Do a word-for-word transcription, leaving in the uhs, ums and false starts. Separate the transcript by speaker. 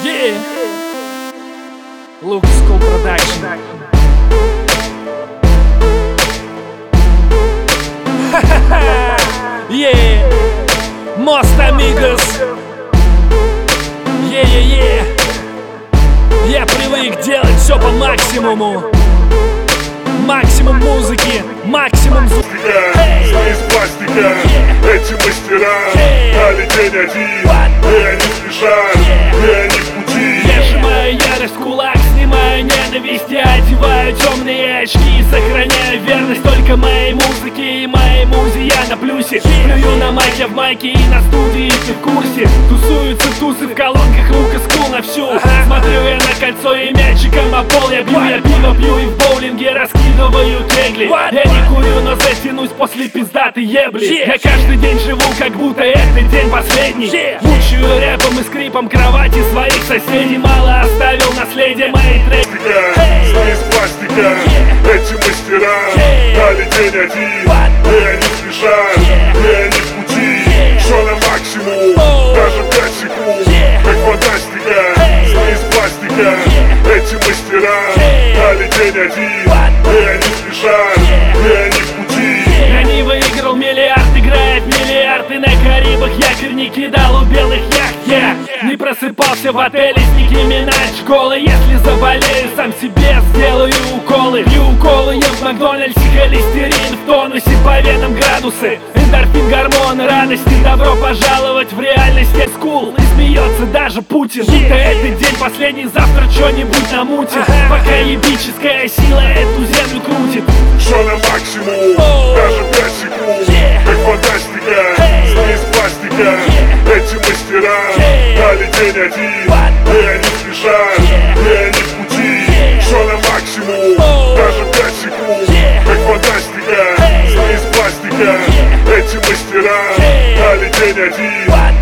Speaker 1: Yeah. Lucas School Production. Yeah. Most Amigos. Yeah, yeah, yeah. Я привык делать все по максимуму. Максимум музыки, максимум звука.
Speaker 2: Hey. Из пластика, yeah. Эти мастера, hey. Дали день один, what? И они спешат, yeah. И они в пути.
Speaker 1: Я сжимаю ярость в кулак, снимаю ненависть, я одеваю темные очки и сохраняю верность только моей музыке и моей музе. Я на плюсе, плюю на майке в майке и на студии, ты в курсе. Тусуются тусы в колонках, Lucas School на всю. ага. Смотрю я на кольцо и мячиком о пол я бью. What? Я пиво пью и в боулинге раскидываю кегли. What? Я не курю, но затянусь после пиздатой ебли. yeah. Я каждый день живу, как будто этот день последний. yeah. Мучаю рэпом и скрипом кровати своих соседей. Мало оставил наследие моей треки.
Speaker 2: hey. Из пластика, yeah. Эти мастера, hey. Дали день один, what? И они спешат, yeah. И они в пути. yeah. Все на максимум, oh. Даже пять секунд, yeah. Как фантастика, hey. Из пластика, yeah. Эти мастера, hey. Дали день один, what? И они спешат, yeah. И они в пути.
Speaker 1: yeah. Я не выиграл миллиард, играет миллиарды на Карибах. Якорь не кидал у белых яхт. Я не просыпался в отеле с Ники Минаж школы. Если заболею, сам себе сделаю уколы. Пью уколы, ем в Макдональдсе, холестерин в тонусе, по венам градусы, эндорфин, гормоны радости. Добро пожаловать в реальность. Скул, и смеется даже Путин. Будто этот день последний, завтра что-нибудь намутит. Пока ебическая сила эту землю крутит.
Speaker 2: Все на максимум, oh. Даже пять секунд, yeah. Как фантастика, hey. Из пластика, yeah. Эти мастера, hey. Дали день один, what? И они спешат, yeah. И они в пути. yeah. Все на максимум, oh. Даже пять секунд, yeah. Как фантастика, hey. Из пластика, yeah. Эти мастера, hey. Дали день один, what?